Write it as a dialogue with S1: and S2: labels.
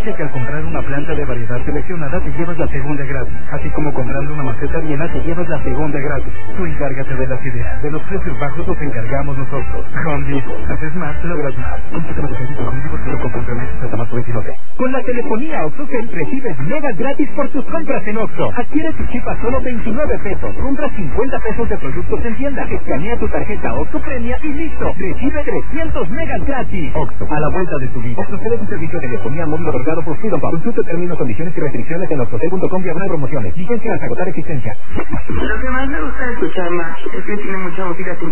S1: Dice que al comprar una planta de variedad seleccionada te llevas la segunda gratis, así como comprando una maceta Viena te llevas la segunda gratis. Tú encárgate de las ideas, de los precios bajos los encargamos nosotros. Home Depot, haces más, logras más. Consulta los precios de Home Depot, pero con complementos hasta marzo 29.
S2: Con la telefonía OxxoCell recibes megas gratis por tus compras en Oxxo. Adquiere tu chip a solo 29 pesos. Compra 50 pesos de productos en tienda. Escanea tu tarjeta Oxxo Premia y listo. Recibe 300 megas gratis.
S1: Oxxo, a la vuelta de tu vida.
S2: OxxoCell es un servicio de telefonía móvil otorgado por Freedom Pub. Consulta términos, condiciones y restricciones en oxxocell.com/promociones. Vigencia hasta agotar existencia.
S3: Lo que más me gusta de escuchar Match es que tiene mucha música